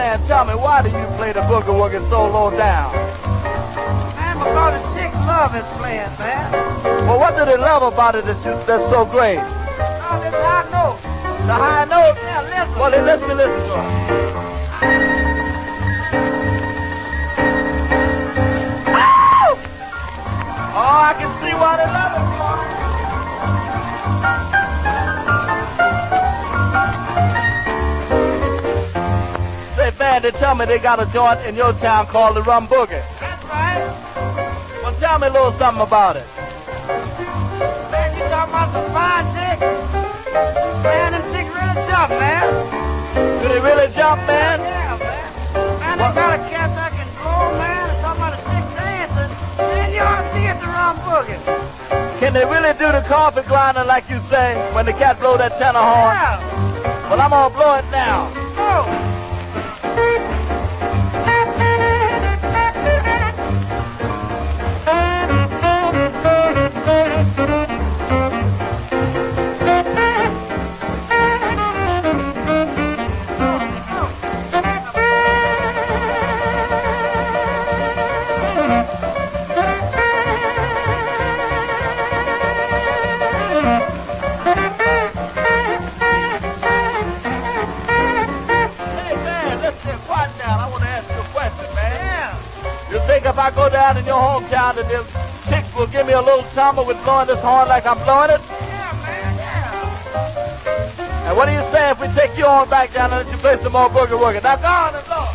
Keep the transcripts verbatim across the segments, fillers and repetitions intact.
man, tell me, why do you play the boogie woogie so low down? Man, because the chicks love this playing, man. Well, what do they love about it that's, that's so great? Oh, this high note. The high note? Yeah, listen. Well, then listen, listen to it. Oh, I can see why they love it, boy. Say, man, they tell me they got a joint in your town called the Rum Boogie. That's right. Well, tell me a little something about it. Man, you talking about some fine chicks? Man, them chicks really jump, man. Do they really jump, man? Yeah, man. Man, they got a cat that can blow, man. They're talking about a six dancing. Man, you ought to see it, the Rum Boogie. Can they really do the carpet grinder like you say when the cat blow that tenor horn? Yeah. Well, I'm gonna blow it now. Go. If I go down in your hometown and them chicks will give me a little tumble with blowing this horn like I'm blowing it? Yeah, man, yeah. And what do you say if we take you on back down and let you play some more boogie woogie? Now go on and blow.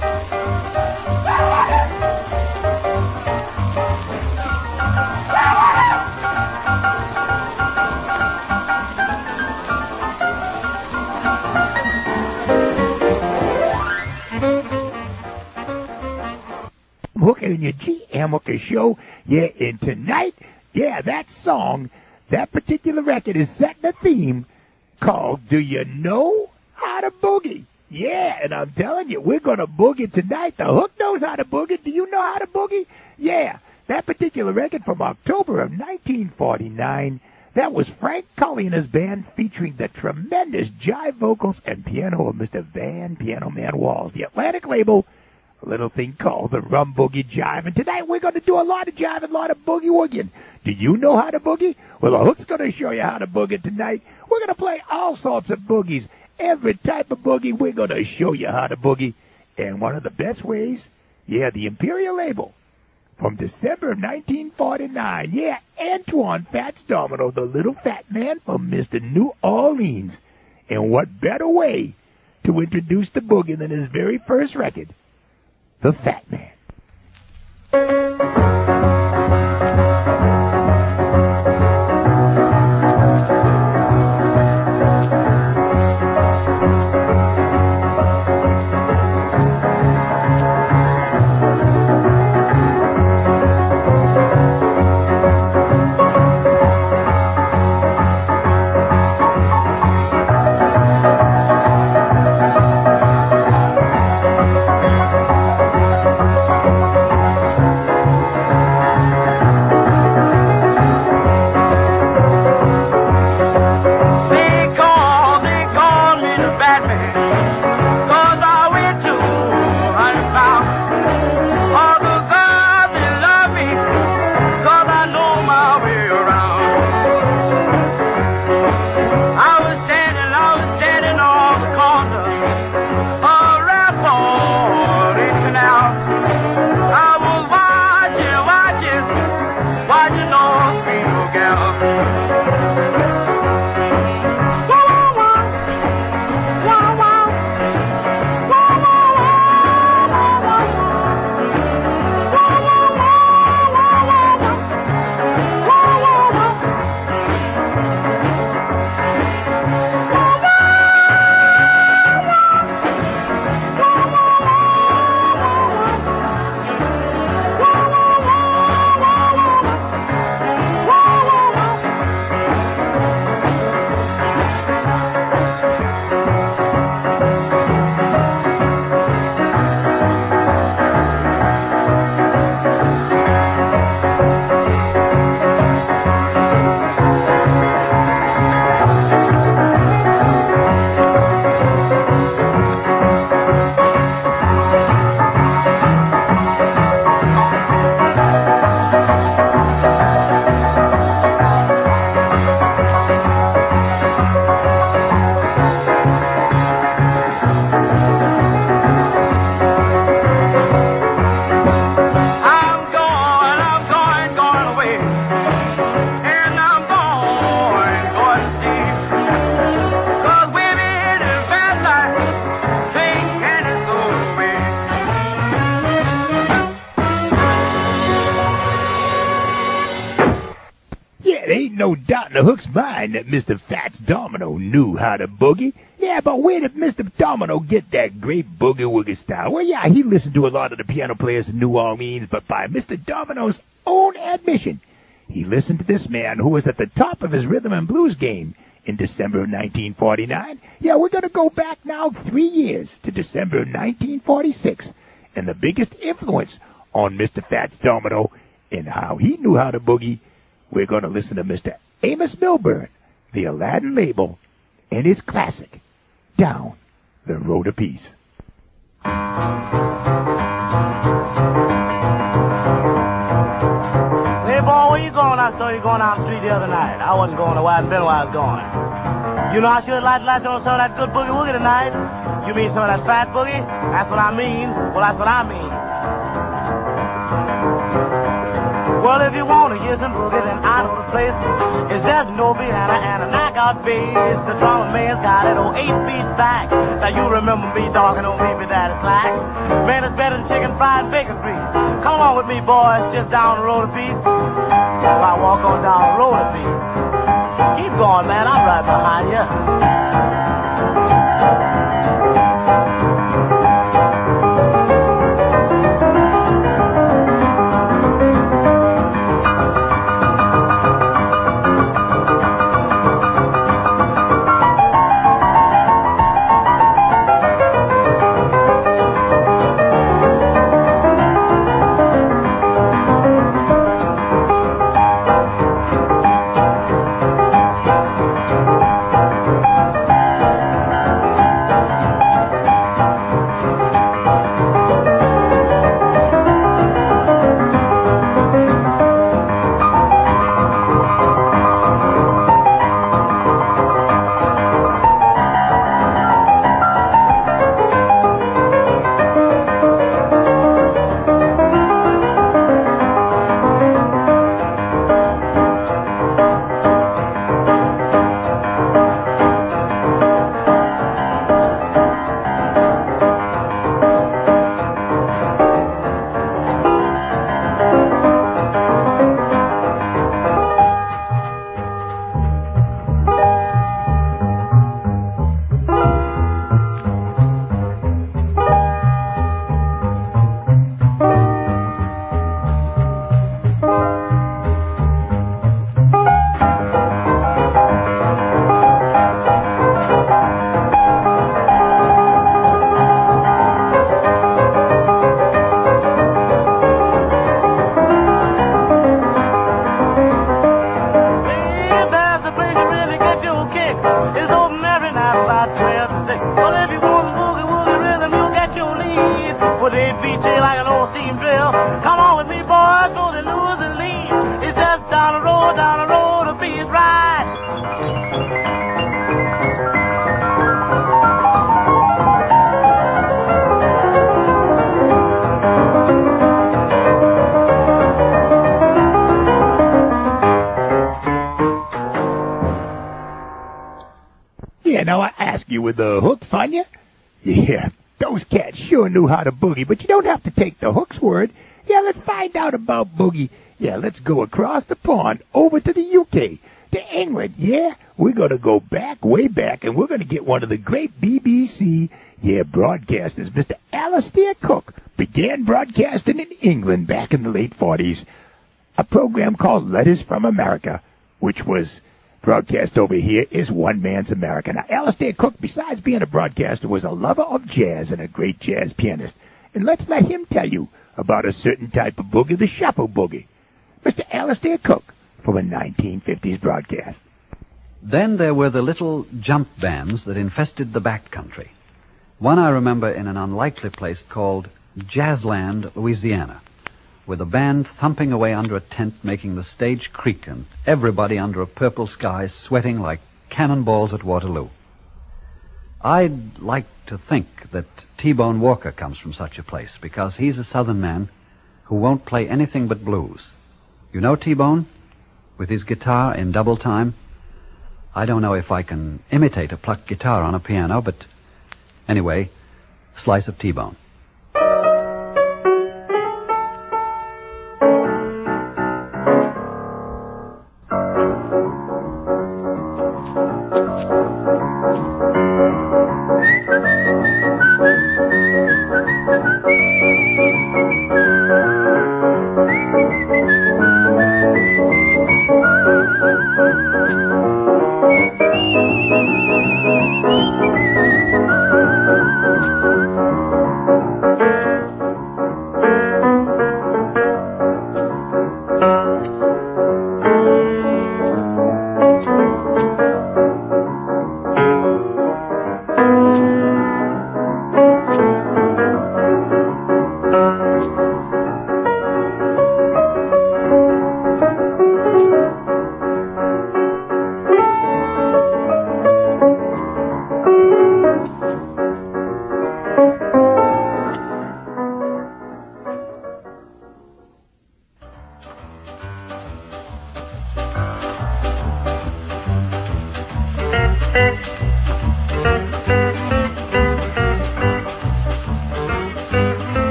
Hooker in your G M Hooker show. Yeah, and tonight, yeah, that song, that particular record is setting a theme called Do You Know How to Boogie? Yeah, and I'm telling you, we're going to boogie tonight. The Hook knows how to boogie. Do you know how to boogie? Yeah, that particular record from October of nineteen forty-nine, that was Frank Cully and his band featuring the tremendous jive vocals and piano of Mister Van Piano Man Walls, the Atlantic label. A little thing called the Rum Boogie Jive. And tonight we're going to do a lot of jive and a lot of boogie woogieing. Do you know how to boogie? Well, the Hook's going to show you how to boogie tonight. We're going to play all sorts of boogies. Every type of boogie, we're going to show you how to boogie. And one of the best ways, yeah, the Imperial label from December of nineteen forty-nine. Yeah, Antoine Fats Domino, the little fat man from Mister New Orleans. And what better way to introduce the boogie than his very first record? The Fat Man. Thank you. no doubt in the Hook's mind that Mister Fats Domino knew how to boogie. Yeah, but where did Mister Domino get that great boogie-woogie style? Well, yeah, he listened to a lot of the piano players in New Orleans, but by Mister Domino's own admission, he listened to this man who was at the top of his rhythm and blues game in December of nineteen forty-nine. Yeah, we're going to go back now three years to December of nineteen forty-six, and the biggest influence on Mister Fats Domino and how he knew how to boogie, we're going to listen to Mister Amos Milburn, the Aladdin label, and his classic, Down the Road of Peace. Say, boy, where you going? I saw you going down the street the other night. I wasn't going to where I'd been where I was going. You know, I should have liked to listen on some of that good boogie-woogie tonight. You mean some of that fat boogie? That's what I mean. Well, that's what I mean. Well, if you want to hear some boogie, then I know the place. It's just no piano and a knockout bass. The drummer man's got it on eight feet back. Now you remember me talking on Baby Daddy Slack. Man, it's better than chicken fried bacon grease. Come on with me, boys, just down the road a piece. Well, I walk on down the road a piece. Keep going, man, I'm right behind you. Now I ask you, with the Hook fun ya? Yeah, those cats sure knew how to boogie, but you don't have to take the Hook's word. Yeah, let's find out about boogie. Yeah, let's go across the pond over to the U K, to England. Yeah, we're going to go back, way back, and we're going to get one of the great B B C, yeah, broadcasters, Mister Alistair Cooke, began broadcasting in England back in the late forties, a program called Letters from America, which was broadcast over here is One Man's America. Now, Alistair Cooke, besides being a broadcaster, was a lover of jazz and a great jazz pianist. And let's let him tell you about a certain type of boogie, the shuffle boogie. Mister Alistair Cooke from a nineteen fifties broadcast. Then there were the little jump bands that infested the back country. One I remember in an unlikely place called Jazzland, Louisiana, with a band thumping away under a tent making the stage creak and everybody under a purple sky sweating like cannonballs at Waterloo. I'd like to think that T-Bone Walker comes from such a place because he's a Southern man who won't play anything but blues. You know T-Bone? With his guitar in double time? I don't know if I can imitate a plucked guitar on a piano, but anyway, slice of T-Bone.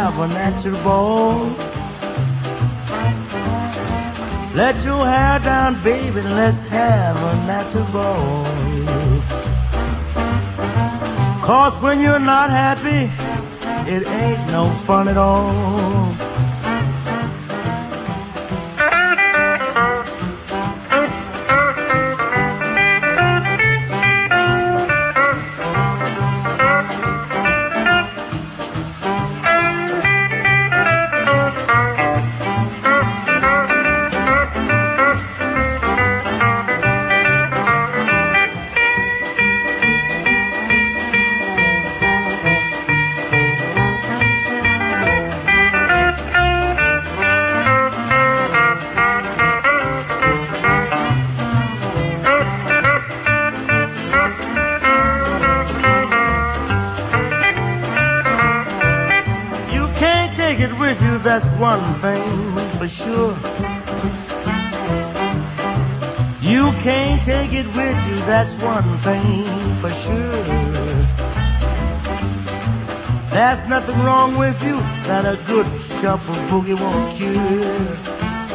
have a natural ball. Let your hair down, baby, and let's have a natural ball. Cause when you're not happy, it ain't no fun at all. That's one thing for sure. You can't take it with you, that's one thing for sure. There's nothing wrong with you that a good shuffle boogie won't cure.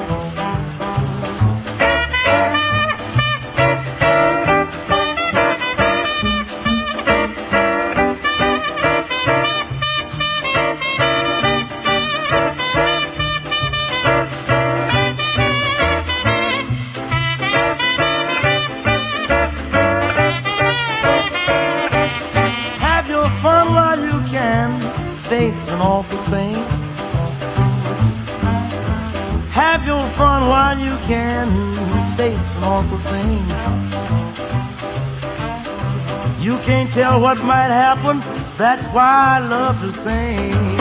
Faith's an awful thing. Have your fun while you can. Faith's an awful thing. You can't tell what might happen. That's why I love to sing.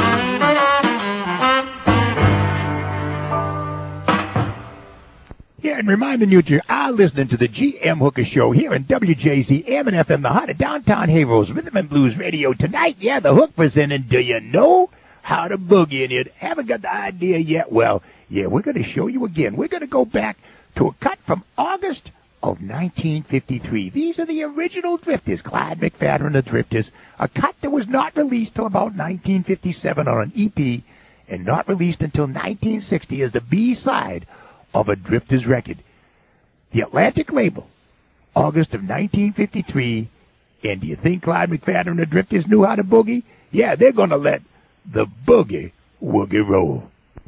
Yeah, and reminding you that you are listening to the G M Hooker Show here in W J Z M and F M, the heart of downtown Haverhill's Rhythm and Blues Radio. Tonight, yeah, the Hook presenting Do You Know How to Boogie? And you haven't got the idea yet? Well, yeah, we're going to show you again. We're going to go back to a cut from August of nineteen fifty-three. These are the original Drifters, Clyde McFadden and the Drifters, a cut that was not released till about nineteen fifty-seven on an E P and not released until nineteen sixty as the B-side of a Drifters record. The Atlantic label, August of nineteen fifty-three. And do you think Clyde McFadden and the Drifters knew how to boogie? Yeah, they're going to let the boogie woogie roll.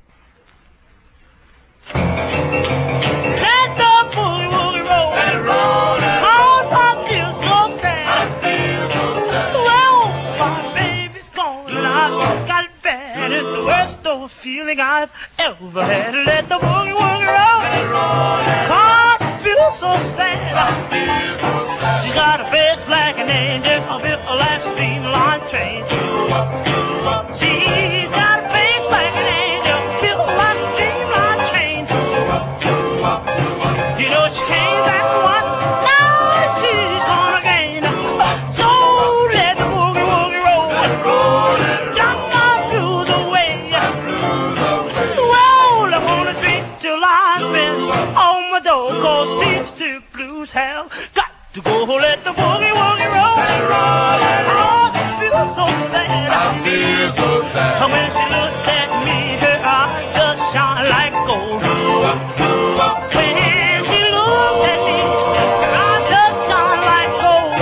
Let the boogie woogie roll. Let it roll. Let it roll. Cause I feel so sad. I feel so sad. Well, my baby's gone and I got bad. It's the worst of feeling I've ever had. Let the boogie woogie roll. Let it roll. Cause I feel so sad. I feel so sad. She's got a face like an angel, a bit like a streamline train. She's got a face like an angel, built like a streamline train. You know she came back once, now she's gone again. So let the boogie woogie roll, jump my blues away. Well, I'm gonna drink till I spend on my door, cause these two blues have got to go. Let the boogie woogie roll. Let it roll, let it roll. Oh, I feel so sad. I feel so sad. When she looked at me, her eyes just shine like gold. When she looked at me, her eyes just shine like gold.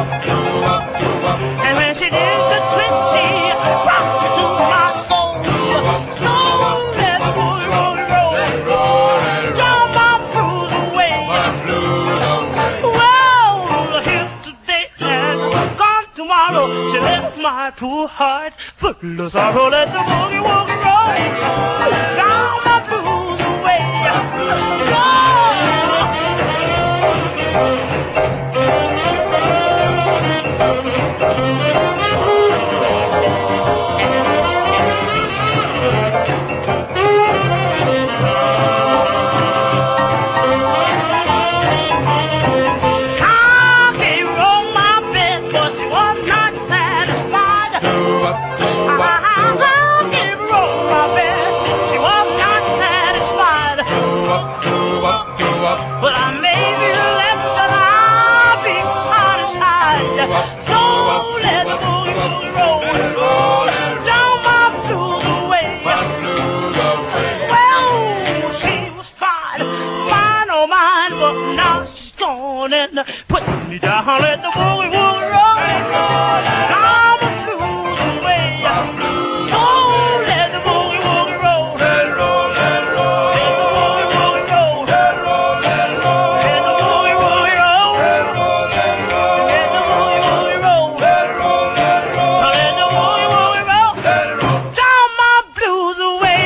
And when she did the twist, she rocked me to my soul. So let the boogie woogie roll. Let it roll, let it roll. Draw my blues away. Well, here today and gone tomorrow. She left my poor heart full of sorrow. Let the boogie woogie roll. Draw my blues away. I gave her all my best, but she was not satisfied. I gave her all my best, she was not satisfied. But I maybe left her on and put me down, let the boogie woogie roll. All the blues away. Oh, let the boogie woogie roll. Let it roll, let it roll. Let the boogie woogie roll. Let it roll, let it roll. Let the boogie woogie roll. Let it roll, let it roll. Let the boogie woogie roll. Let it roll, let it roll. Let the boogie woogie roll. Let it roll. Down my blues away.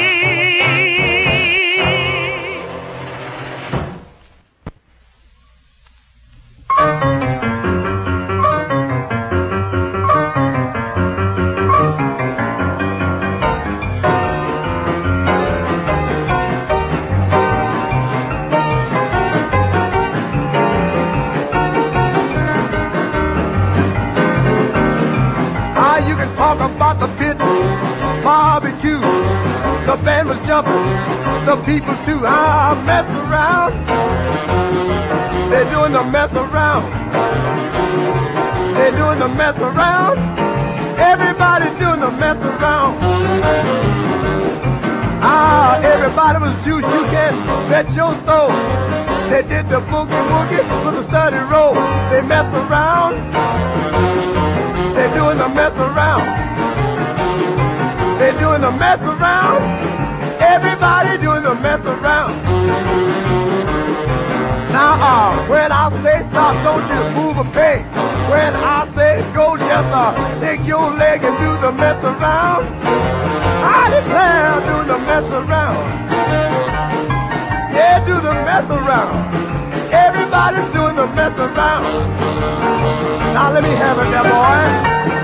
Ah, you can talk about the pit barbecue. The band was jumping, the people too. Ah, mess around. They're doing the mess around. They're doing the mess around. Everybody's doing the mess around. Ah, everybody was juice, you can bet your soul. They did the boogie woogie with the study roll. They mess around. They're doing the mess around. They're doing the mess around. Everybody doing the mess around. Now, uh, when I say stop, don't you move a pace. When I say go, just uh, shake your leg and do the mess around. I declare, do the mess around. Yeah, do the mess around. Everybody's doing the mess around. Now let me have it there, boy.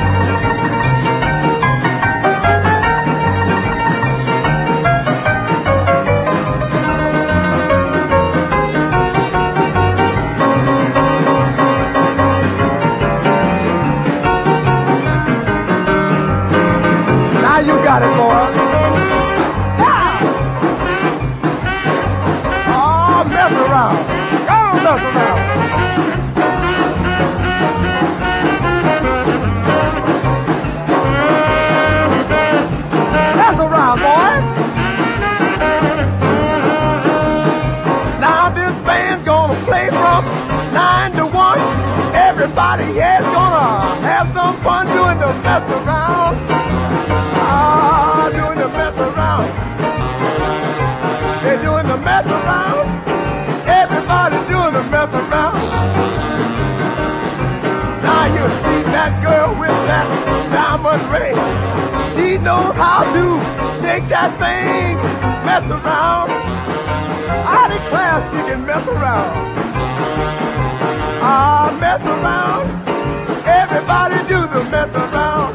Now you got it, boy. Yeah. Oh, mess around. Go mess around. Mess around, boy. Now this band's gonna play from nine to one. Everybody here's gonna have some fun doing the mess around. Ah, doing the mess around. They're doing the mess around. Everybody's doing the mess around. Now you see that girl with that diamond ring. She knows how to shake that thing, mess around. I declare she can mess around. Ah, mess around. Everybody do the mess around.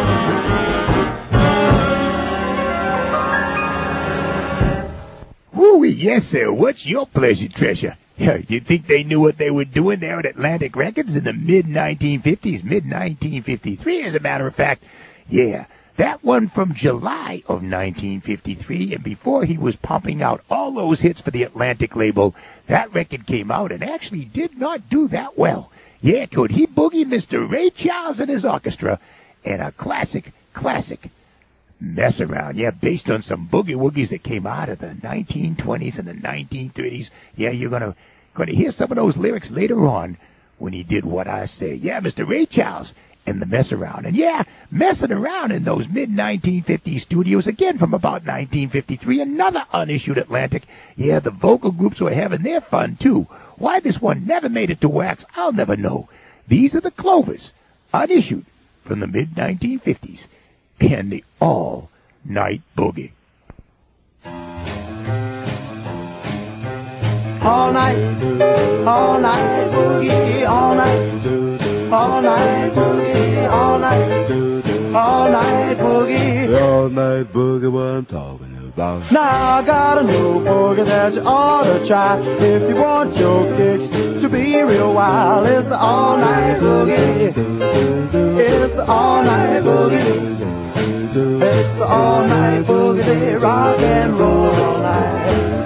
Woo, yes, sir. What's your pleasure, treasure? You think they knew what they were doing there at Atlantic Records in the mid nineteen fifties, mid nineteen fifty-three, as a matter of fact? Yeah, that one from July of nineteen fifty-three, and before he was pumping out all those hits for the Atlantic label, that record came out and actually did not do that well. Yeah, could he boogie Mister Ray Charles and his orchestra, and a classic, classic mess around, yeah, based on some boogie woogies that came out of the nineteen twenties and the nineteen thirties. Yeah, you're gonna gonna hear some of those lyrics later on when he did What I Say. Yeah, Mister Ray Charles and the mess around. And yeah, messing around in those mid nineteen fifties studios again from about nineteen fifty-three, another unissued Atlantic. Yeah, the vocal groups were having their fun too. Why this one never made it to wax, I'll never know. These are the Clovers, unissued from the mid nineteen fifties. And the all-night boogie. All night, all night boogie, all night, all night boogie, all night, all night boogie. The all-night boogie, what I'm talking about. Now I got a new boogie that you ought to try if you want your kicks to be real wild. It's the all-night boogie. It's the all-night boogie. It's the all-night boogie, they rock and roll all night.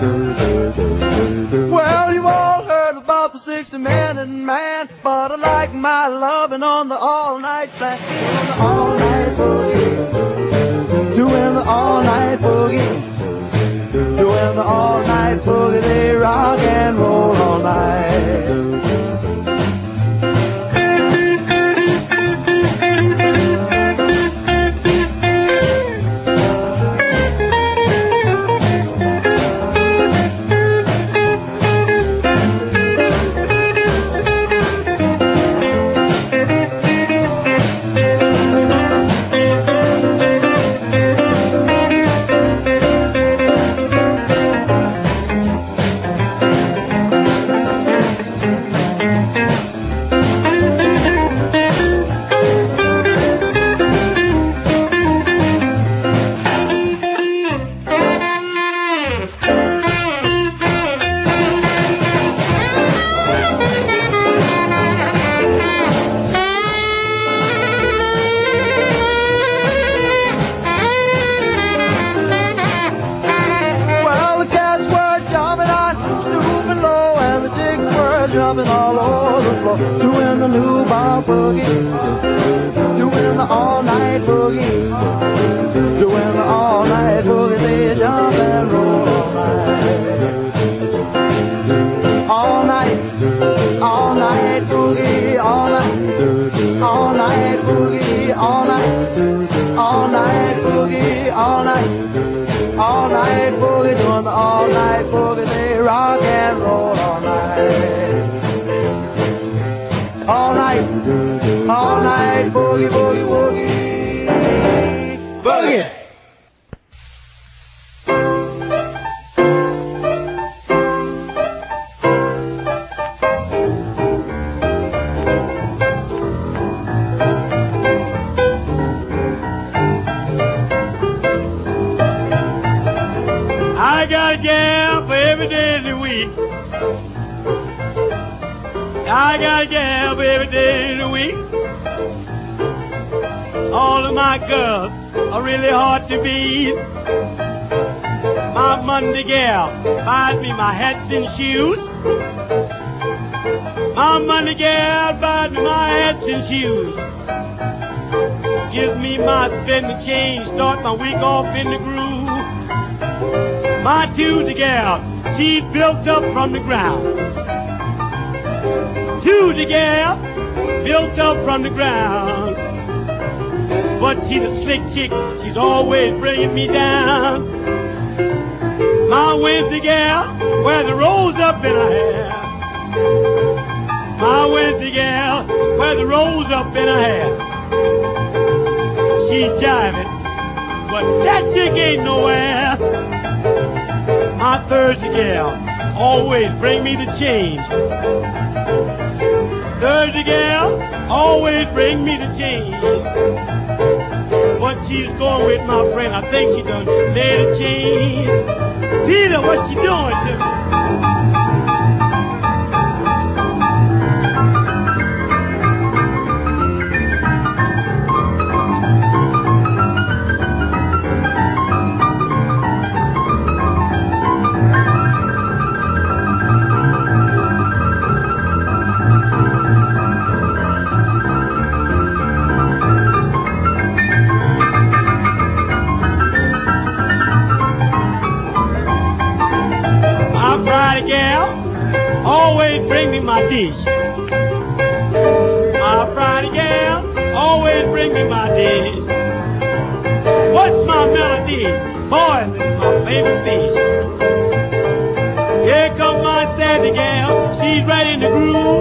Well, you've all heard about the sixty minute man, but I like my loving on the all-night plan. Doing the all-night boogie, doing the all-night boogie, doing the all-night boogie, they rock and roll all night. jumping all over the floor, doing the new bar boogie, doing the all-night boogie, doing the all-night boogie. They jump and roll all night, all night, all night boogie, all night, all night boogie, all night, all night boogie, all night. All night boogie, doing the all night boogie, they rock and roll all night. All night, all night boogie, boogie, boogie, boogie. I got a gal for every day of the week. I got a gal for every day of the week. All of my girls are really hard to beat. My Monday gal buys me my hats and shoes. My Monday gal buys me my hats and shoes. Gives me my spending change, start my week off in the groove. My Tuesday gal, she's built up from the ground. Tuesday gal, built up from the ground. But she's a slick chick, she's always bringing me down. My Wednesday gal, wears the rolls up in her hair. My Wednesday gal, wears the rolls up in her hair. She's jiving, but that chick ain't nowhere. My Thursday gal always bring me the change. Thursday gal always bring me the change. But she's going with my friend. I think she done made a change. Peter, what she doing to me? Always bring me my dish. My Friday gal always bring me my dish. What's my melody? Boys, it's my favorite fish. Here comes my Saturday gal, she's right in the groove.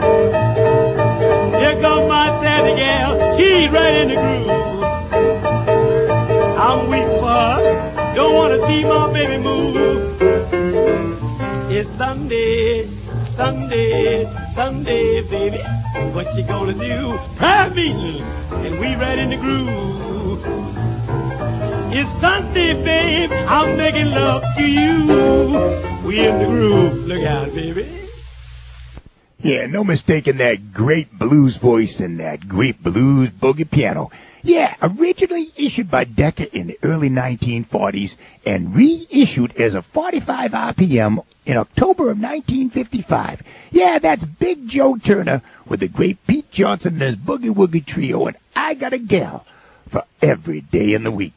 Here comes my Saturday gal, she's right in the groove. I'm weak for her, don't want to see my baby move. It's Sunday, Sunday, Sunday, baby. What you gonna do? Prayer meeting, and we right in the groove. It's Sunday, babe. I'm making love to you. We in the groove. Look out, baby. Yeah, no mistaking that great blues voice and that great blues boogie piano. Yeah, originally issued by Decca in the early nineteen forties and reissued as a forty-five R P M in October of nineteen fifty-five. Yeah, that's Big Joe Turner with the great Pete Johnson and his Boogie Woogie Trio, and I Got a Gal for every day in the week.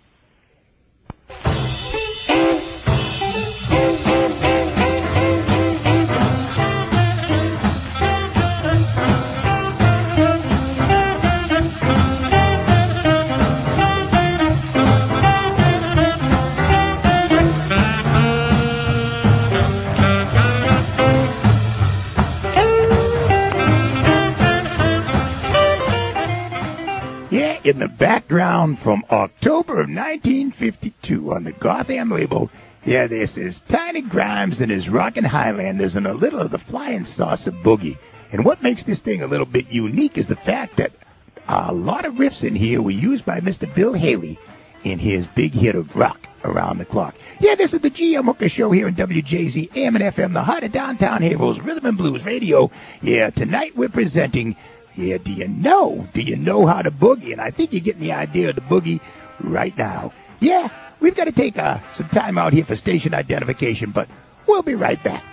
in the background from October of nineteen fifty-two on the Gotham label, yeah, this is Tiny Grimes and his Rockin' Highlanders and a little of the Flying Saucer Boogie. And what makes this thing a little bit unique is the fact that a lot of riffs in here were used by Mister Bill Haley in his big hit of Rock Around the Clock. Yeah, this is the G M Hooker Show here on W J Z A M and F M, the heart of downtown Heroes, Rhythm and Blues Radio. Yeah, tonight we're presenting, yeah, do you know? Do you know how to boogie? And I think you're getting the idea of the boogie right now. Yeah, we've got to take uh, some time out here for station identification, but we'll be right back.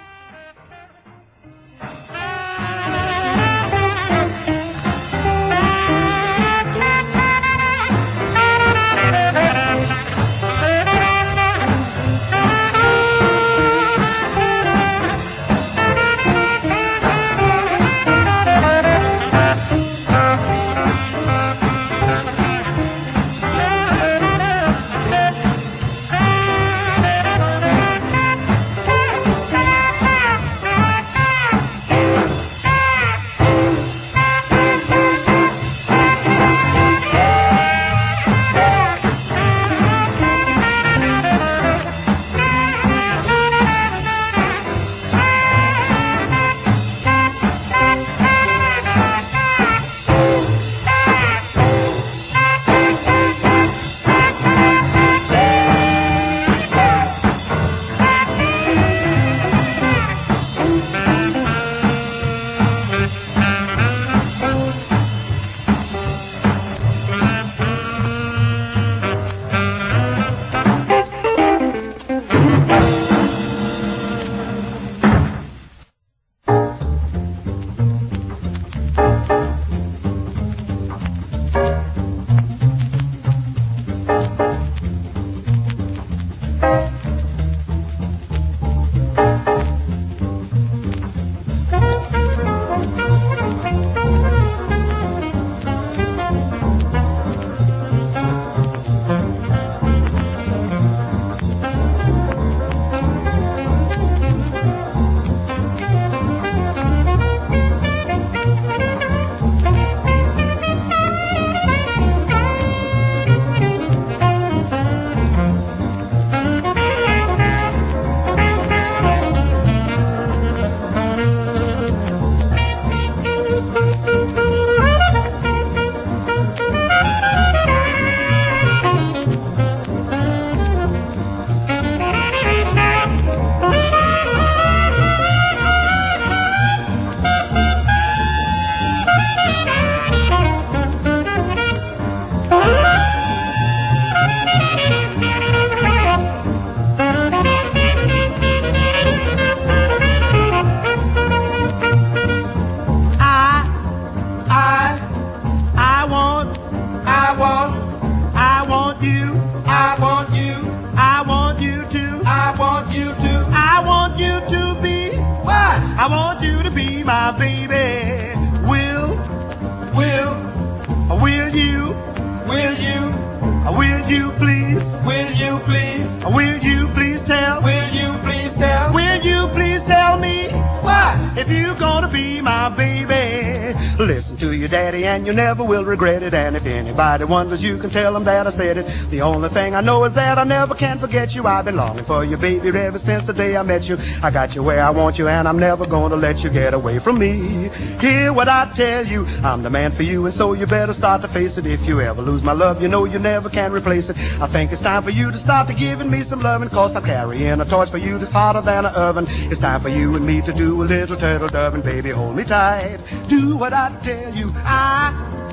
And you never will regret it. And if anybody wonders, you can tell them that I said it. The only thing I know is that I never can forget you. I've been longing for you, baby, ever since the day I met you. I got you where I want you, and I'm never gonna let you get away from me. Hear what I tell you, I'm the man for you, and so you better start to face it. If you ever lose my love, you know you never can replace it. I think it's time for you to start to giving me some loving, cause I'm carrying a torch for you that's hotter than an oven. It's time for you and me to do a little turtle doving. Baby, hold me tight, do what I tell you. I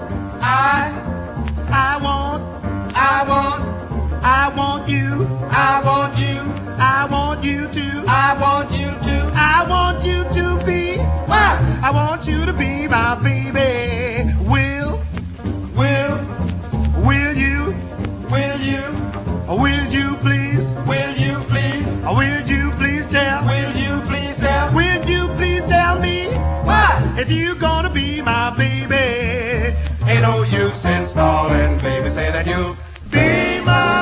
I, I want, I want, I want you, I want you, I want you to, I want you to, I want you to be, what? I want you to be my baby. Will, will, will you, will you, will you please, will you please, will you please tell, will you please tell, will you please tell me, what? If you gonna be my baby. Ain't no use in stalling, baby, say that you'll be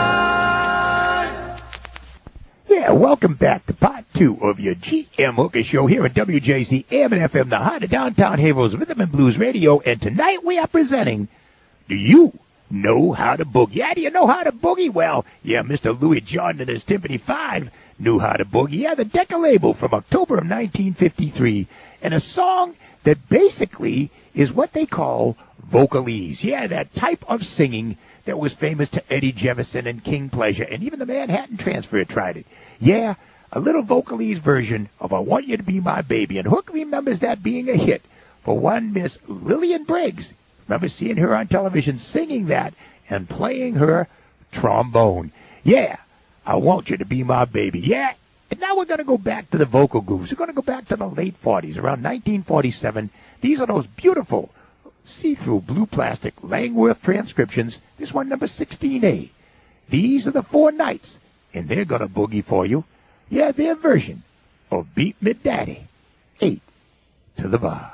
mine. Yeah, welcome back to part two of your G M Hooker Show here at W J Z A M and F M, the heart of downtown Heroes, Rhythm and Blues Radio. And tonight we are presenting, do you know how to boogie? Yeah, do you know how to boogie? Well, yeah, Mister Louis Jordan and his Timpani Five knew how to boogie. Yeah, the Decca label from October of nineteen fifty-three. And a song that basically is what they call vocalese. Yeah, that type of singing that was famous to Eddie Jefferson and King Pleasure, and even the Manhattan Transfer tried it. Yeah, a little vocalese version of I Want You to Be My Baby. And Hook remembers that being a hit for one Miss Lillian Briggs. Remember seeing her on television singing that and playing her trombone. Yeah, I Want You to Be My Baby. Yeah, and now we're going to go back to the vocal grooves. We're going to go back to the late forties, around nineteen forty-seven. These are those beautiful see-through blue plastic Langworth transcriptions. This one, number sixteen A. These are the Four Knights, and they're going to boogie for you. Yeah, their version of Beat Me Daddy. Eight to the bar.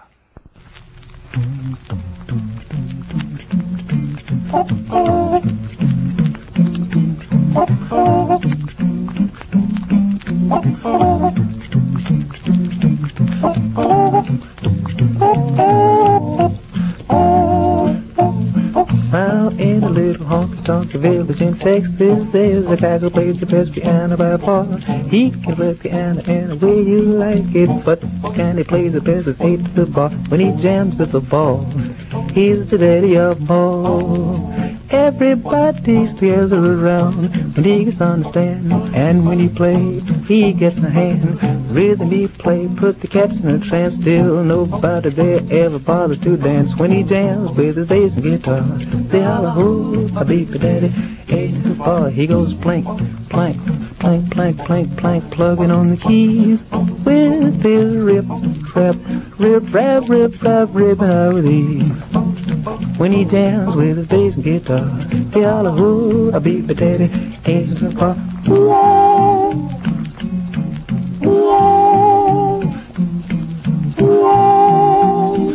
Out in a little honky-tonk village in Texas, there's a guy who plays the best piano by far. He can play piano any way you like it, but can he plays the best is eight to the bar. When he jams, it's a ball. He's the daddy of all. Everybody's together around when he gets on the stand, and when he plays, he gets in the hand. Rhythm he play, put the cats in a trance. Still nobody there ever bothers to dance when he jams with his bass and guitar. They holler, "Ho, I beat my daddy." Eight to the bar, he goes plank, plank, plank, plank, plank, plank, plugging on the keys with his rip, rap, rip, rap, rip, rap, ripping out with ease. When he jams with his bass and guitar, they holler, "Ho, I beat my daddy." Eight to the bar. Whoa, whoa, whoa,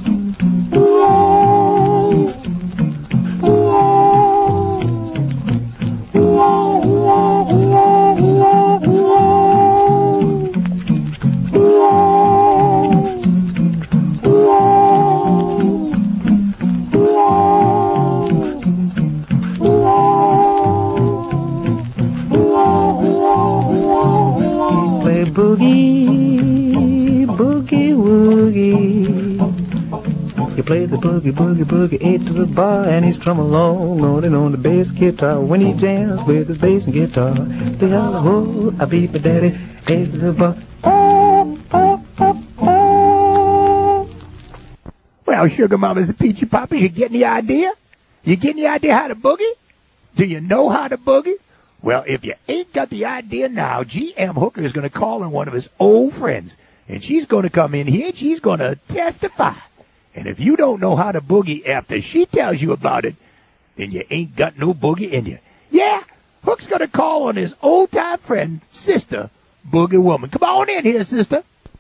whoa, boogie, boogie woogie. He played the boogie, boogie, boogie, eight to the bar, and he's strumming along on and on the bass guitar. When he jams with his bass and guitar, they holler, "Oh, I beat my daddy," eight to the bar. Well, sugar mamas and peachy poppies, you getting the idea? You getting the idea how to boogie? Do you know how to boogie? Well, if you ain't got the idea now, G M Hooker is going to call in one of his old friends, and she's going to come in here and she's going to testify. And if you don't know how to boogie after she tells you about it, then you ain't got no boogie in you. Yeah, Hook's going to call on his old-time friend, Sister Boogie Woman. Come on in here, sister.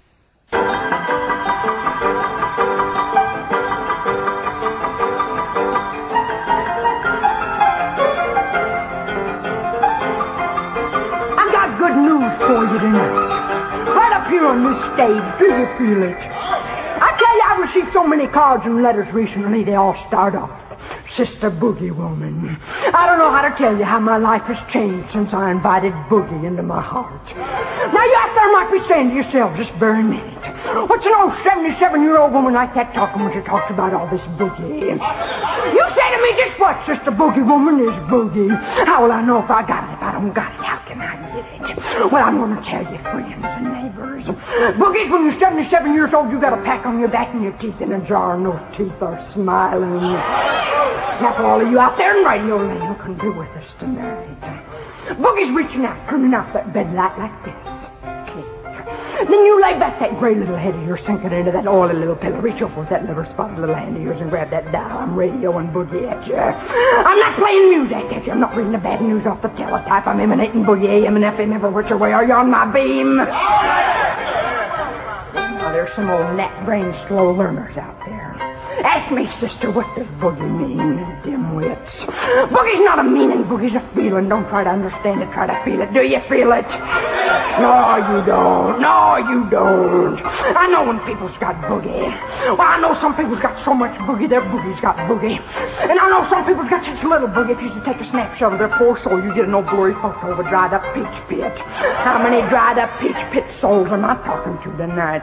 For you tonight, right up here on this stage. Do you feel it? I tell you, I've received so many cards and letters recently, they all start off, "Sister Boogie Woman." I don't know how to tell you how my life has changed since I invited Boogie into my heart. Now you out there might be saying to yourself this very minute, "What's an old seventy-seven-year-old woman like that talking when she talks about all this boogie?" You say to me, "Just what, Sister Boogie Woman, is boogie?" How will I know if I got it? If I don't got it, how can I get it? Well, I'm going to tell you, friends and neighbors. Boogie's when you're seventy-seven years old, you got a pack on your back and your teeth in a jar, and those teeth are smiling. That's all of you out there in radio land who can do with us tonight. Boogie's reaching out, turning off that bed light like this. Click. Then you lay back that gray little head of yours, sinking into that oily little pillow. Reach over with that little spotted little hand of yours and grab that dial. I'm radioing Boogie at you. I'm not playing music at you. I'm not reading the bad news off the teletype. I'm emanating Boogie A M and F M every which way. Are you on my beam? Now, there's some old gnat brain slow learners out there. Ask me, sister, what does boogie mean, dimwits? Boogie's not a meaning, boogie's a feeling. Don't try to understand it, try to feel it. Do you feel it? No, you don't. No, you don't. I know when people's got boogie. Well, I know some people's got so much boogie, their boogie's got boogie. And I know some people's got such little boogie, if you should take a snapshot of their poor soul, you get an old blurry photo of a dried up peach pit. How many dried up peach pit souls am I talking to tonight?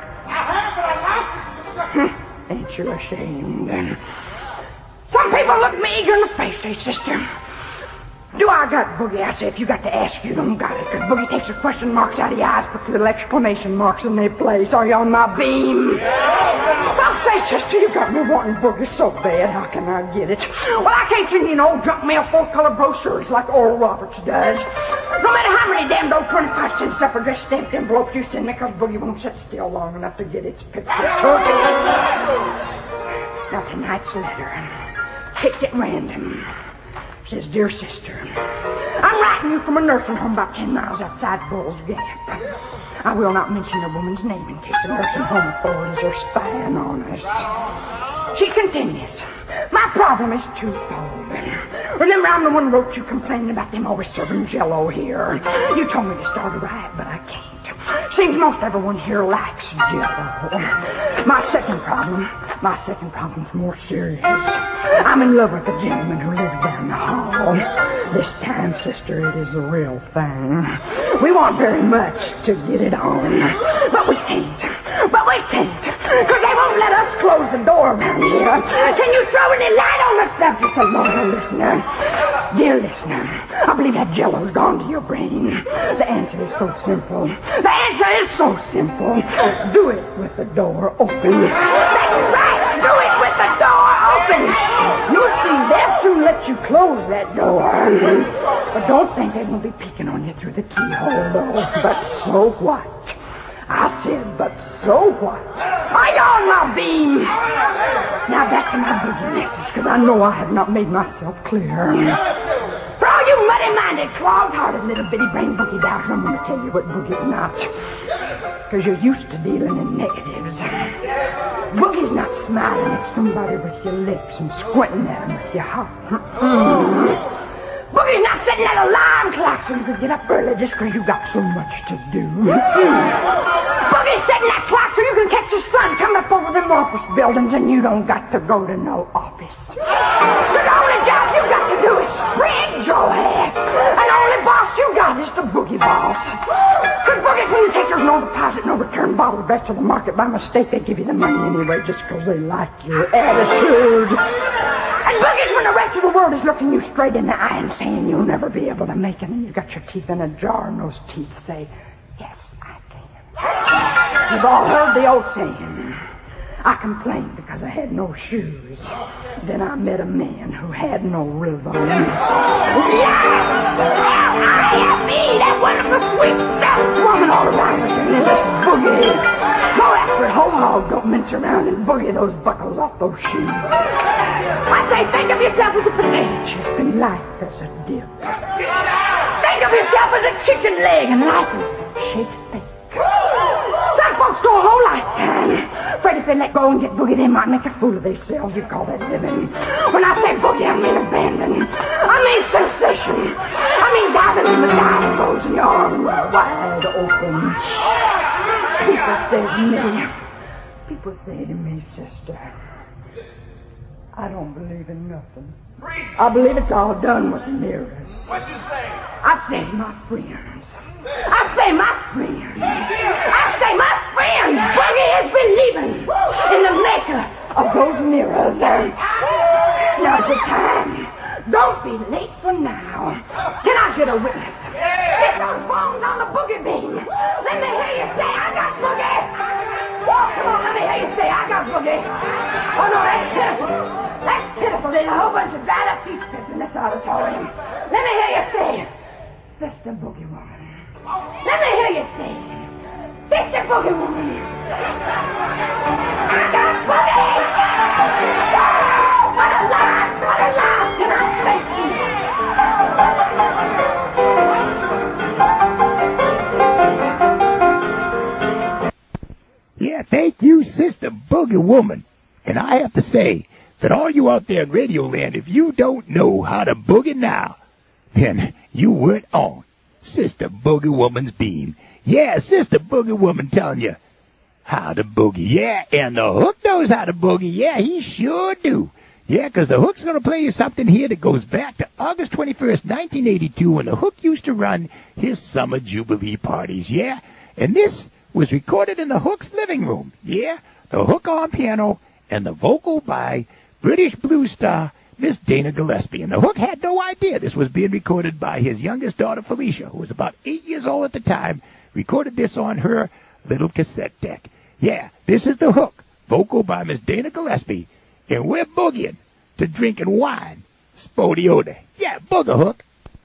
Ain't you ashamed? Some people look me eager in the face, say, sister, do I got boogie? I say, if you got to ask, you don't got it. Because boogie takes the question marks out of your eyes, puts little exclamation marks in their place. Are you on my beam? I'll say, sister, you got me wanting boogie so bad. How can I get it? Well, I can't send you an old junk mail full-color brochures like Oral Roberts does. No matter how many damn old twenty-five cent separate dress stamped envelopes you send me, because boogie won't sit still long enough to get its picture. Now, tonight's letter, picked at random, says, Dear sister, I'm writing you from a nursing home about ten miles outside Bull's Gap. I will not mention the woman's name in case the nursing home authorities are spying on us. She continues, my problem is twofold. Remember, I'm the one who wrote you complaining about them always serving Jell-O here. You told me to start a riot, but I can't. Seems most everyone here likes Jell-O. My second problem, my second problem's more serious. I'm in love with a gentleman who lives down the hall. This time, sister, it is the real thing. We want very much to get it on, but we can't. But we can't, because they won't let us close the door around here. Can you throw any light on the subject, a loyal listener? Dear listener, I believe that Jell-O's gone to your brain. The answer is so simple. The answer is so simple. Do it with the door open. That's right, do it with the door open. You'll see, they'll soon let you close that door. But don't think they won't be peeking on you through the keyhole, though. But so what? I said, but so what? Are you on my beam? Now back to my boogie message, because I know I have not made myself clear. For all you muddy-minded, clogged-hearted little bitty-brain boogie doubters, I'm going to tell you what boogie's not. Because you're used to dealing in negatives. Boogie's not smiling at somebody with your lips and squinting at them with your heart. Mm-mm. Boogie's not setting that alarm clock so you can get up early just because you got so much to do. Boogie's setting that clock so you can catch the sun coming up over them office buildings and you don't got to go to no office. The only job you got to do is spread joy. And the only boss you got is the boogie boss. Because boogies, when you take those no deposit, no return bottles back to the market by mistake, they give you the money anyway just because they like your attitude. And boogies, when the rest of the world is looking you straight in the eye and saying you'll never be able to make it, and you've got your teeth in a jar, and those teeth say, yes, I can. You've all heard the old saying, I complained because I had no shoes. Then I met a man who had no rhythm. Yeah! I am me, that wonderful sweet stuff swarming all around us, and then this boogie. Go after it, whole hog, don't mince around and boogie those buckles off those shoes. I say, think of yourself as a potato chip and life as a dip. Think of yourself as a chicken leg and life as a shaped bake. Some folks go a whole lifetime afraid if they let go and get boogie, they might make a fool of themselves. You call that living. When I say boogie, I mean abandon. I mean sensation. I mean diving in the dive clothes and your arms wide open. People say to me, people say to me, sister, I don't believe in nothing. I believe it's all done with mirrors. What you say? I say my friends. I say my friends. I say my friends. Boogie is believing in the maker of those mirrors. Now's the time. Don't be late for now. Can I get a witness? Get those bones on the boogie beam. Let me hear you say I got boogie. Come on, let me hear you say I got boogie. Oh no, that's pitiful. That's pitiful. There's a whole bunch of dried up peach pits in this auditorium. Let me hear you say, Sister Boogie Woman. Let me hear you say, Sister Boogie Woman. I got boogie. Oh, what a lie, what a lie. Can I thank you? Yeah, thank you, Sister Boogie Woman. And I have to say that all you out there in Radio Land, if you don't know how to boogie now, then you weren't on Sister Boogie Woman's beam. Yeah, Sister Boogie Woman telling you how to boogie. Yeah, and the Hook knows how to boogie. Yeah, he sure do. Yeah, 'cause the Hook's going to play you something here that goes back to August twenty-first, nineteen eighty-two, when the Hook used to run his summer jubilee parties. Yeah, and this was recorded in the Hook's living room. Yeah, the Hook on piano and the vocal by British blues star Miss Dana Gillespie. And the Hook had no idea this was being recorded by his youngest daughter, Felicia, who was about eight years old at the time, recorded this on her little cassette deck. Yeah, this is the Hook, vocal by Miss Dana Gillespie, and we're boogieing to drinking wine, Spodiote. Yeah, booger, Hook.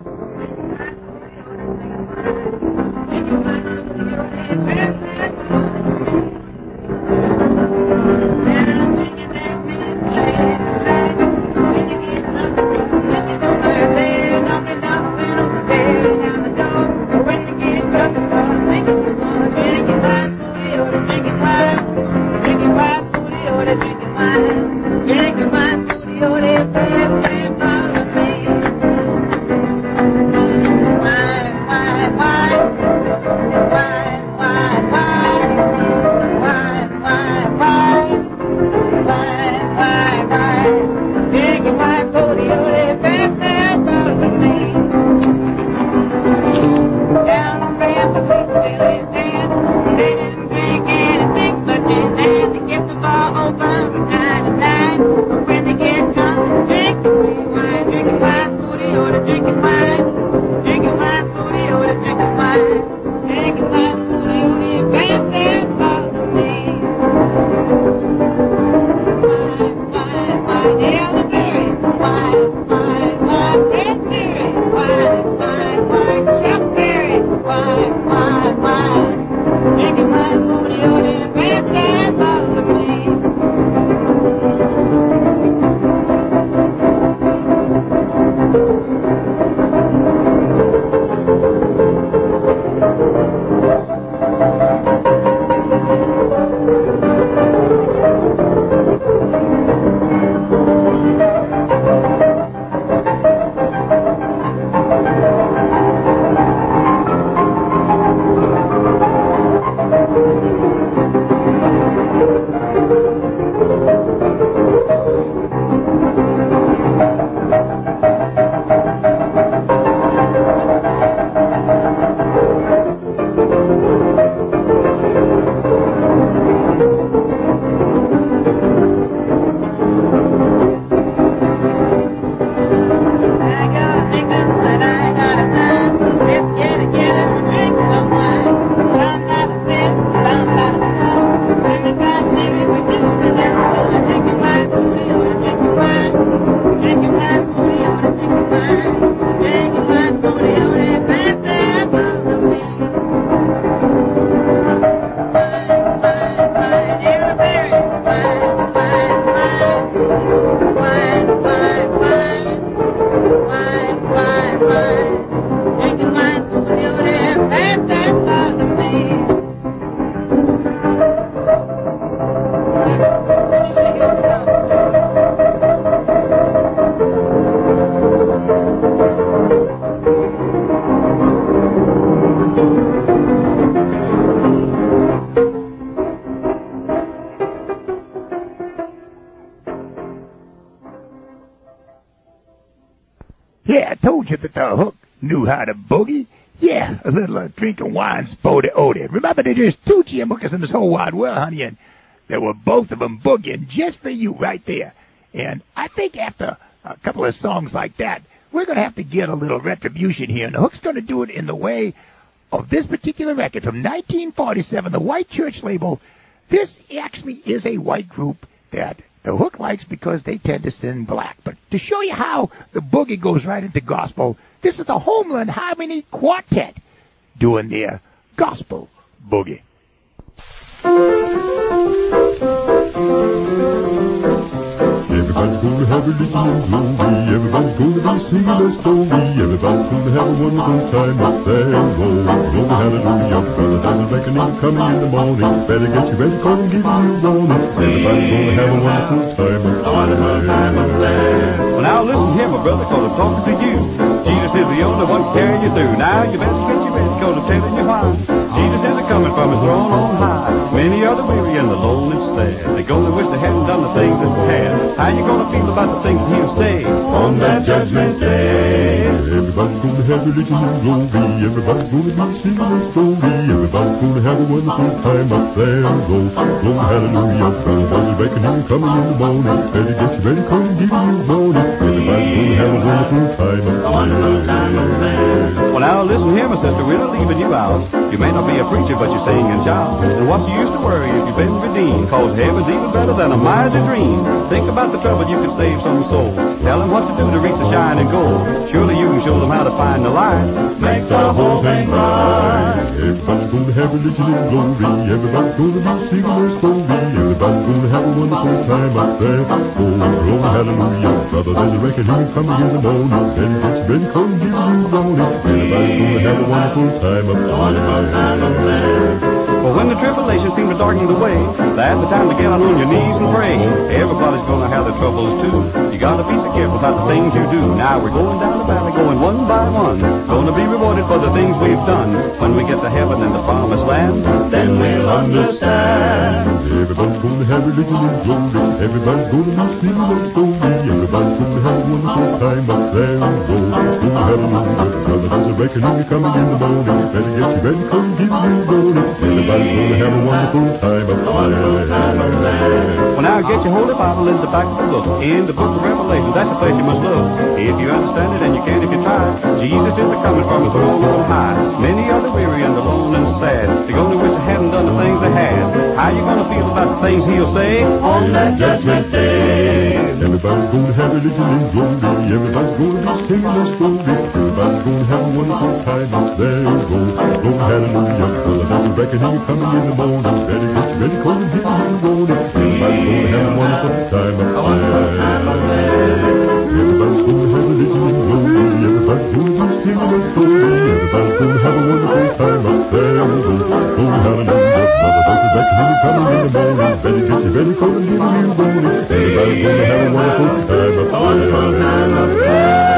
Yeah, I told you that the Hook knew how to boogie. Yeah, a little uh, drinking wine, Spody Odie. Remember, there's two G M hookers in this whole wide world, honey, and there were both of them boogieing just for you right there. And I think after a couple of songs like that, we're going to have to get a little retribution here. And the Hook's going to do it in the way of this particular record from nineteen forty-seven, the White Church label. This actually is a white group that the Hook likes because they tend to sing black. But to show you how the boogie goes right into gospel, this is the Homeland Harmony Quartet doing their gospel boogie. Everybody's gonna have religion and glory. Everybody's gonna be singing their story. Everybody's gonna have a wonderful time up there. Oh, glory, hallelujah. Brother, there's a reckoning coming in the morning. Better get you ready, cause I'm giving you a warning. Everybody's gonna have a wonderful time up there. Well, now listen here, my brother, cause I'm talking to you. Jesus is the only one carrying you through. Now you better get you ready, cause I'm telling you why. Jesus is coming from his throne on high. Many are the weary and the lonely sad. They're gonna wish they hadn't done the things that they had. How you gonna feel about the things he'll say on that judgment day? Everybody's gonna have religion and glory. Everybody's gonna be singing their story. Everybody's gonna have a wonderful time up there. Oh, glory, hallelujah. Brother, there's a reckoning coming in the morning. Better get you ready, cause I'm giving you a warning. Everybody's gonna have a wonderful time up there. Well, now listen here, my sister, we're not leaving you out. You may not be a preacher, but you sing and shout. And what's the use to worry if you've been redeemed? Cause heaven's even better than a mighty dream. Think about the trouble you could save some soul. Tell them what to do to reach the shining goal. Surely you can show them how to find the light. Make the whole thing right. Everybody's gonna have religion and glory. Everybody's gonna be singing their story. Everybody's gonna have a wonderful time up there. Oh, glory, hallelujah. Brother, there's a reckoning coming in the morning. Better get you ready, cause I'm giving you a warning. Everybody's gonna have a wonderful time up there. Well, when the tribulation seems to darken the way, that's the time to get on your knees and pray. Everybody's gonna have their troubles too. You gotta be so careful about the things you do. Now we're going down the valley, going one by one. Gonna be rewarded for the things we've done. When we get to heaven and the promised land, then we'll understand. Everybody's gonna have religion and glory. Everybody's gonna be singing their story. Everybody's gonna have a wonderful time up there. Oh, oh, hallelujah. Brother, there's a reckoning coming in the morning. Better get you ready, cause I'm giving you a warning. Everybody's gonna have a wonderful time up there. Well, now get your holy Bible in the back of the book. In the book of Revelation, that's the place you must look. If you understand it, and you can if you try. Jesus is the coming from the throne on high. Many are the weary and the lonely and sad. They're gonna wish they hadn't done the things they had. How you gonna feel about the things he'll say on that judgment day? Everybody's gonna have religion and glory. Everybody's gonna be singing their story. Everybody's gonna have a wonderful time up there. Go, go, hallelujah. Brother, there's a reckoning coming in the morning. Better get you ready, cause I'm giving you a warning. Everybody's gonna have a wonderful time up there. Everybody's gonna have religion and glory. Everybody's gonna be singing their story. Everybody's gonna have a wonderful time up there. Go, go, hallelujah. Brother, there's a reckoning coming in the morning. Better get you ready, cause I'm giving you a warning. Everybody's gonna have a wonderful time up there.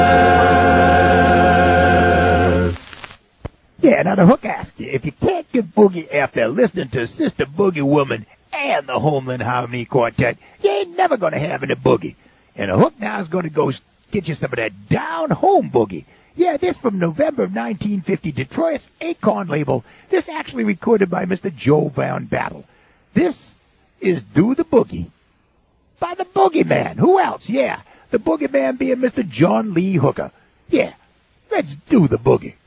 Yeah, now the hook asks you, if you can't get boogie after listening to Sister Boogie Woman and the Homeland Harmony Quartet, you ain't never going to have any boogie. And the hook now is going to go get you some of that down home boogie. Yeah, this from November of nineteen fifty, Detroit's Acorn label. This actually recorded by Mister Joe Van Battle. This is Do the Boogie by the Boogeyman. Who else? Yeah, the Boogeyman being Mister John Lee Hooker. Yeah, let's do the boogie.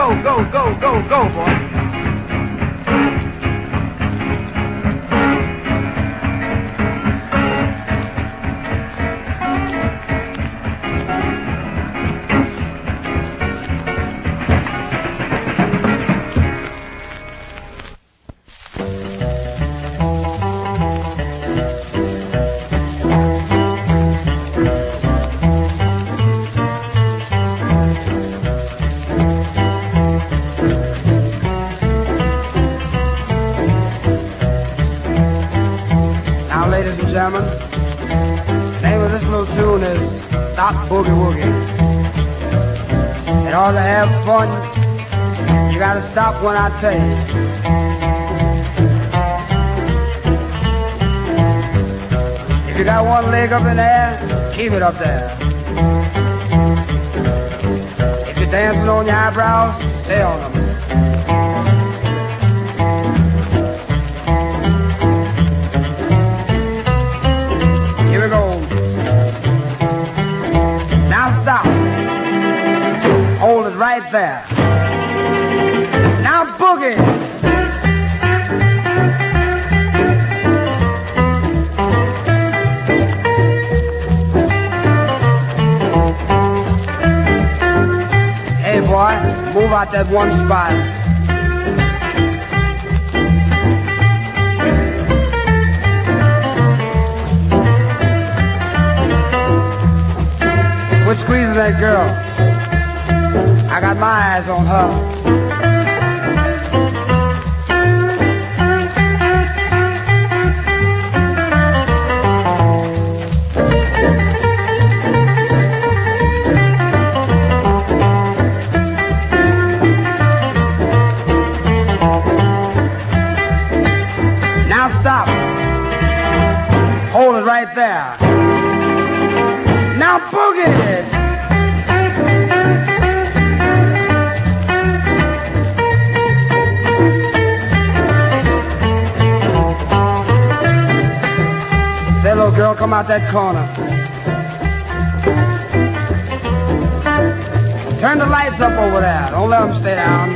go, go, go, go, go, boy. The name of this little tune is Stop Boogie Woogie. In order to have fun, you gotta stop when I tell you. If you got one leg up in the air, keep it up there. If you're dancing on your eyebrows, stay on them. Hold it right there. Now boogie. Hey boy, move out that one spot. Quit squeezing that girl. I got my eyes on her. Now stop. Hold it right there. Now boogie. Say, little girl, come out that corner. Turn the lights up over there. Don't let them stay down.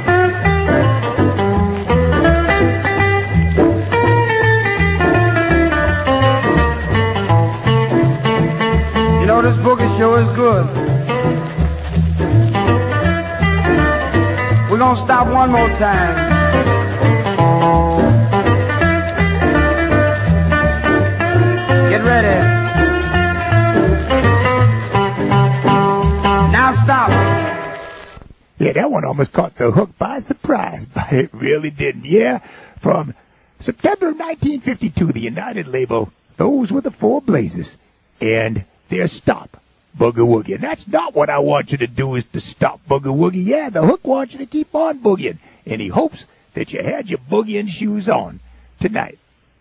You know, this boogie show is good. We're gonna stop one more time. Get ready. Now stop. Yeah, that one almost caught the hook by surprise, but it really didn't. Yeah, from September nineteen fifty-two, the United label, those were the Four Blazers, and their Stop Boogie Woogie. And that's not what I want you to do, is to stop Boogie Woogie. Yeah, the hook wants you to keep on boogieing, and he hopes that you had your boogieing shoes on tonight.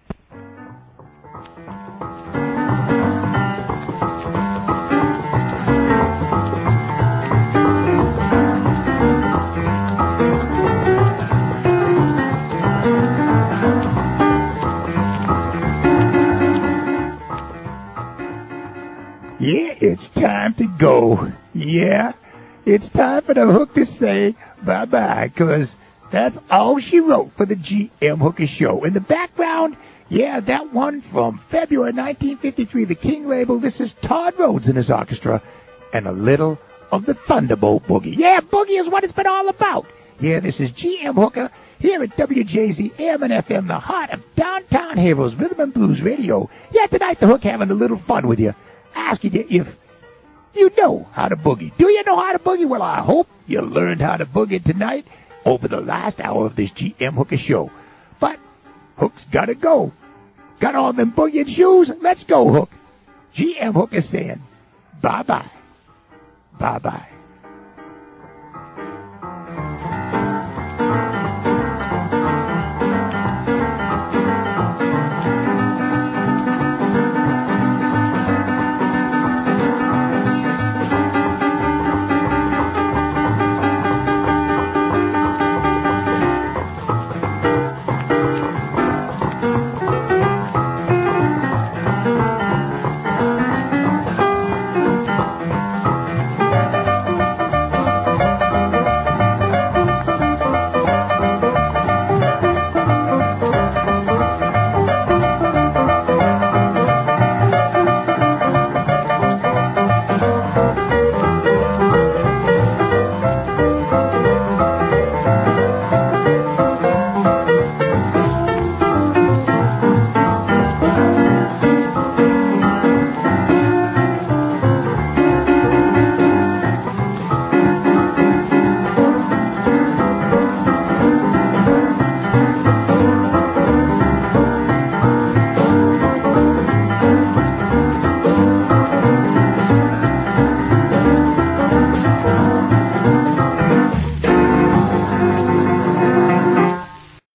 Yeah, it's time to go. Yeah, it's time for the hook to say bye-bye, because that's all she wrote for the G M Hooker Show. In the background, yeah, that one from February nineteen fifty-three, the King label. This is Todd Rhodes and his orchestra, and a little of the Thunderbolt Boogie. Yeah, boogie is what it's been all about. Yeah, this is G M Hooker here at W J Z A M and F M, the heart of downtown Haverhill's Rhythm and Blues Radio. Yeah, tonight the hook having a little fun with you, asking you if you know how to boogie. Do you know how to boogie? Well, I hope you learned how to boogie tonight over the last hour of this G M Hooker Show. But Hook's gotta go. Got all them boogieing shoes? Let's go, Hook. G M Hooker saying bye-bye. Bye-bye.